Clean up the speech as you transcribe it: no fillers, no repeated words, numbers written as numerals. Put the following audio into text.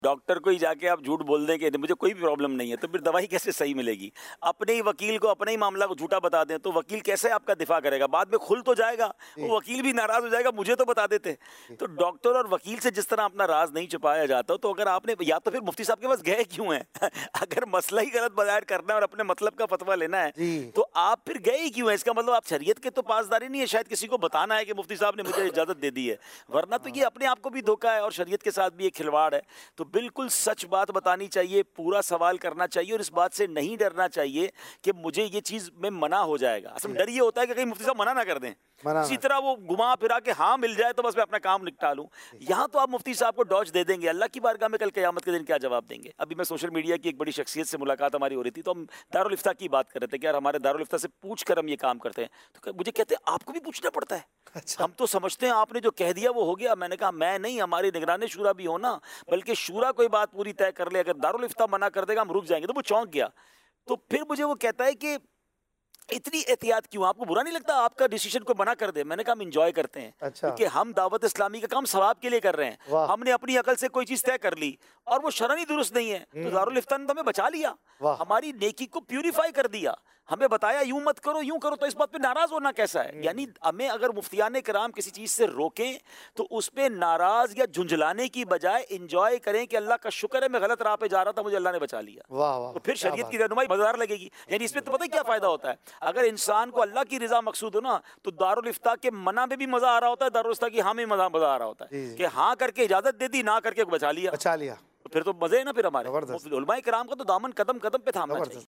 Doctor को ही जाके आप झूठ बोल दें कि मुझे कोई भी प्रॉब्लम नहीं है, तो फिर दवाई कैसे सही मिलेगी? अपने ही वकील को अपने ही मामला को झूठा बता दें तो वकील कैसे आपका दिफा करेगा? बाद में खुल तो जाएगा, वो वकील भी नाराज हो जाएगा, मुझे तो बता देते। तो डॉक्टर और वकील से जिस तरह अपना राज नहीं छुपाया जाता, तो अगर आपने या तो फिर मुफ्ती साहब के पास गए क्यों हैं? अगर मसला ही गलत बयान करना है और अपने मतलब का फतवा लेना है, तो आप फिर गए ही क्यों हैं? इसका मतलब आप शरीयत के तो पासदारी नहीं है, शायद किसी को बताना है कि मुफ्ती साहब ने मुझे इजाजत दे दी है, वरना तो ये अपने आप को भी धोखा है और शरीयत के साथ भी एक खिलवाड़ है। तो बिल्कुल सच बात बतानी चाहिए, पूरा सवाल करना चाहिए और इस बात से नहीं डरना चाहिए कि मुझे ये चीज में मना हो जाएगा। असल डर ये होता है कि कहीं मुफ्ती साहब मना ना कर दें, इसी तरह वो घुमा फिरा के हाँ मिल जाए तो बस मैं अपना काम निपटा लूं। यहाँ तो आप मुफ्ती साहब को डॉज दे देंगे, अल्लाह की बारगाह में कल क़यामत के दिन क्या जवाब देंगे? अभी मैं सोशल मीडिया की एक बड़ी शख्सियत से मुलाकात हमारी हो रही थी, तो हम दारुल इफ्ता की बात कर रहे थे कि यार हमारे दारुल इफ्ता से पूछ कर हम ये काम करते हैं। तो मुझे कहते हैं आपको भी पूछना पड़ता है? अच्छा। हम तो समझते हैं आपने जो कह दिया वो हो गया। मैंने कहा मैं नहीं, हमारी निगरानी शूरा भी हो ना, बल्कि शूरा कोई बात पूरी तय कर ले। अगर दारुल इफ्ता मना कर देगा हम रुक जाएंगे। तो वो चौंक गया। तो फिर मुझे वो कहता है कि इतनी एहतियात क्यों? आपको बुरा नहीं लगता आपका डिसीजन को मना कर दे? मैंने कहा हम इंजॉय करते हैं। अच्छा। क्योंकि हम दावत इस्लामी का काम सवाब के लिए कर रहे हैं। हमने अपनी अकल से कोई चीज तय कर ली और वो शरनी दुरुस्त नहीं है, तो दारुल इफ्ता ने तो हमें बचा लिया, हमारी नेकी को प्यूरिफाई कर दिया, हमें बताया यूं मत करो यूं करो। तो इस बात पे नाराज होना कैसा है? यानी हमें अगर मुफ्तियान कराम किसी चीज से रोकें तो उस पे नाराज या झुंझलाने की बजाय इंजॉय करें कि अल्लाह का शुक्र है मैं गलत राह पे जा रहा था, मुझे अल्लाह ने बचा लिया। तो फिर शरीयत की रहनुमाई मजेदार लगेगी। यानी इसमें तो पता है क्या फायदा होता है? अगर इंसान को अल्लाह की रिजा मकसूद हो ना, तो दारुल इफ्ता के मना में भी मजा आ रहा होता है, दारुल इफ्ता की हाँ में मजा आ रहा होता है कि हाँ करके इजाजत दे दी, ना करके बचा लिया। तो फिर तो मजे है ना। फिर हमारे उलमाए कराम का तो दामन कदम कदम पे थामना चाहिए।